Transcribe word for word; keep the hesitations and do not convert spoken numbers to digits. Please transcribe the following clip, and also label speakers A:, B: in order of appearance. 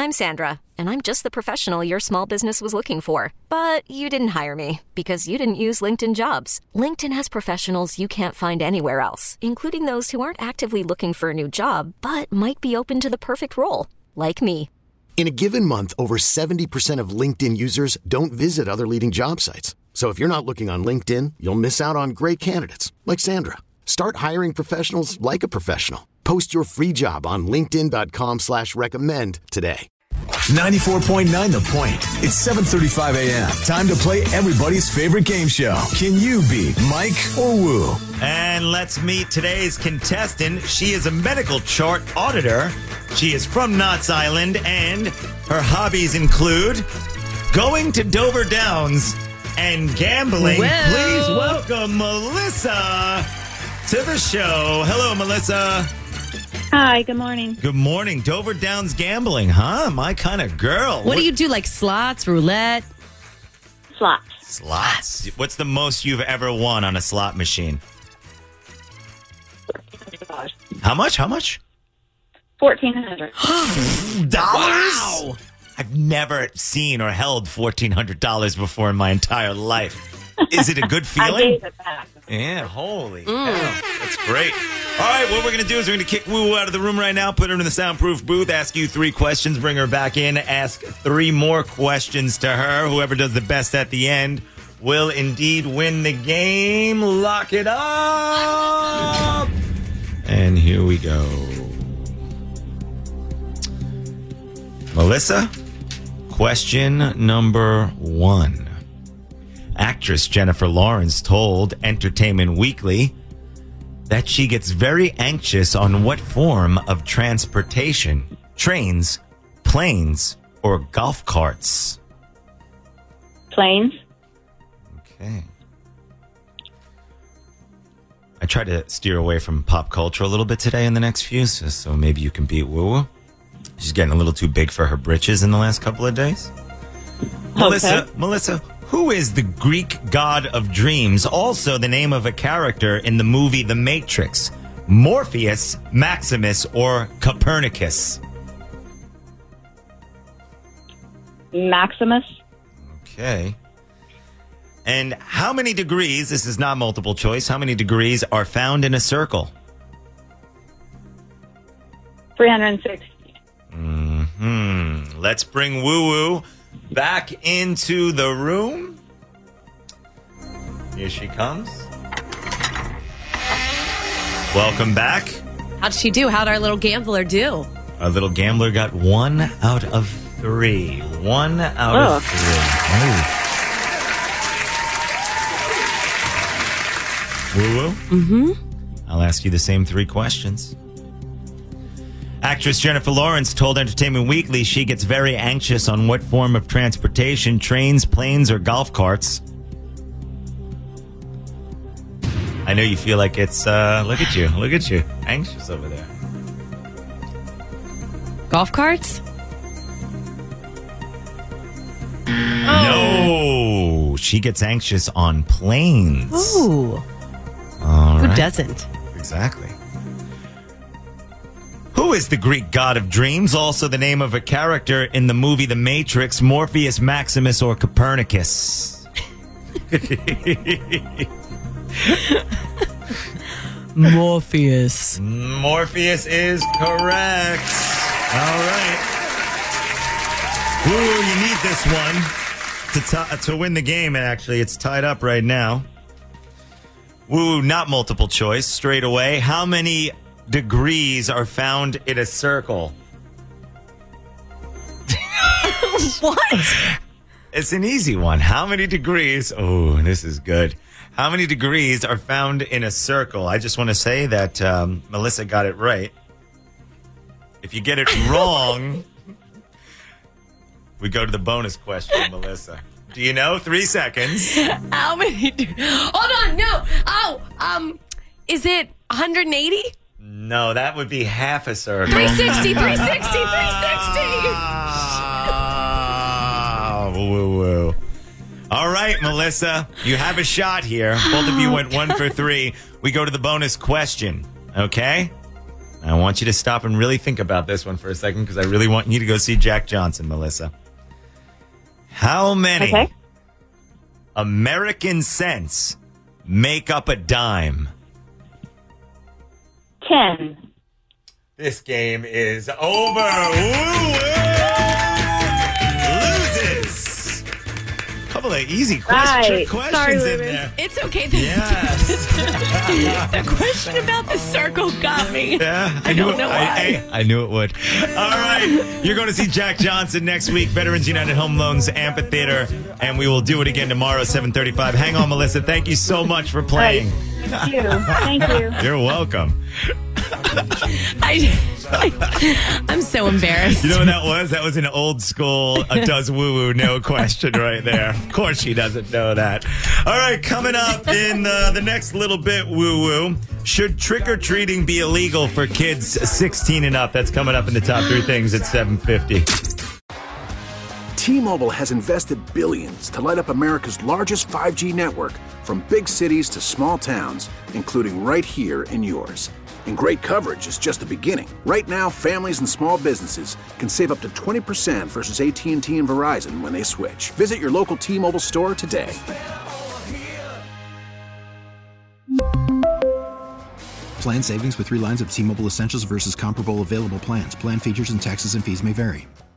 A: I'm Sandra, and I'm just the professional your small business was looking for. But you didn't hire me because you didn't use LinkedIn Jobs. LinkedIn has professionals you can't find anywhere else, including those who aren't actively looking for a new job, but might be open to the perfect role, like me.
B: In a given month, over seventy percent of LinkedIn users don't visit other leading job sites. So if you're not looking on LinkedIn, you'll miss out on great candidates like Sandra. Start hiring professionals like a professional. Post your free job on linkedin.com slash recommend today.
C: ninety-four point nine The Point. It's seven thirty-five a.m. Time to play everybody's favorite game show. Can you beat Mike or Woo?
D: And let's meet today's contestant. She is a medical chart auditor. She is from Knott's Island, and her hobbies include going to Dover Downs and gambling.
E: Well.
D: Please welcome Melissa to the show. Hello, Melissa.
F: Hi, good morning.
D: Good morning. Dover Downs gambling, huh? My kind of girl.
E: What, do you do, like slots, roulette?
F: Slots.
D: Slots. What's the most you've ever won on a slot machine? How much? How much?
F: fourteen hundred
D: dollars. Wow. I've never seen or held fourteen hundred dollars before in my entire life. Is it a good feeling?
F: I gave it back.
D: Yeah, holy cow. That's great. All right, what we're going to do is we're going to kick Woo out of the room right now, put her in the soundproof booth, ask you three questions, bring her back in, ask three more questions to her. Whoever does the best at the end will indeed win the game. Lock it up. And here we go. Melissa, question number one. Actress Jennifer Lawrence told Entertainment Weekly that she gets very anxious on what form of transportation: trains, planes, or golf carts.
F: Planes.
D: Okay. I try to steer away from pop culture a little bit today in the next few, so, so maybe you can beat Woo. She's getting a little too big for her britches in the last couple of days. Okay. Melissa, Melissa, who is the Greek god of dreams, also the name of a character in the movie The Matrix? Morpheus, Maximus, or Copernicus?
F: Maximus.
D: Okay. And how many degrees, this is not multiple choice, how many degrees are found in a circle?
F: three hundred sixty.
D: Mm-hmm. Let's bring Woo-Woo back into the room. Here she comes. Welcome back.
E: How'd she do? How'd our little gambler do?
D: Our little gambler got one out of three. One out
F: oh.
D: of three. Oh. Woo-Woo?
E: Mm-hmm.
D: I'll ask you the same three questions. Actress Jennifer Lawrence told Entertainment Weekly she gets very anxious on what form of transportation: trains, planes, or golf carts. I know you feel like it's, uh, look at you, look at you, anxious over there.
E: Golf carts?
D: No, she gets anxious on planes.
E: Ooh.
D: All
E: Who
D: right.
E: doesn't?
D: Exactly. Who is the Greek god of dreams, also the name of a character in the movie The Matrix? Morpheus, Maximus, or Copernicus?
E: Morpheus.
D: Morpheus is correct. All right. Woo, you need this one to, t- to win the game, actually. It's tied up right now. Woo, not multiple choice, straight away. How many degrees are found in a circle?
E: What?
D: It's an easy one. How many degrees? Oh, this is good. How many degrees are found in a circle? I just want to say that um, Melissa got it right. If you get it wrong, we go to the bonus question, Melissa. Do you know? Three seconds.
E: How many? Do- Hold on, no. Oh, um, is it one hundred eighty?
D: No, that would be half a circle.
E: three sixty, three sixty, three sixty.
D: Ah, woo, woo. All right, Melissa, you have a shot here. Both of you went one for three. We go to the bonus question, okay? I want you to stop and really think about this one for a second because I really want you to go see Jack Johnson, Melissa. How many
F: Okay.
D: American cents make up a dime?
F: ten.
D: This game is over. Woo, loses. Couple of easy question,
F: Right.
D: questions
E: Sorry,
D: in
E: women.
D: there.
E: It's okay. The,
D: Yes.
E: the question about the circle got me.
D: Yeah,
E: I
D: knew
E: don't
D: it,
E: know
D: I,
E: why.
D: I, I knew it would. All right, you're going to see Jack Johnson next week, Veterans United Home Loans Amphitheater, and we will do it again tomorrow, seven thirty-five. Hang on, Melissa. Thank you so much for playing.
F: Thank you. Thank you.
D: You're welcome.
E: I, I, I'm so embarrassed.
D: You know what that was? That was an old school uh, does woo woo no question right there. Of course she doesn't know that. All right, coming up in uh, the next little bit, woo woo. Should trick or treating be illegal for kids sixteen and up? That's coming up in the top three things at seven fifty.
G: T-Mobile has invested billions to light up America's largest five G network, from big cities to small towns, including right here in yours. And great coverage is just the beginning. Right now, families and small businesses can save up to twenty percent versus A T and T and Verizon when they switch. Visit your local T-Mobile store today.
H: Plan savings with three lines of T-Mobile Essentials versus comparable available plans. Plan features and taxes and fees may vary.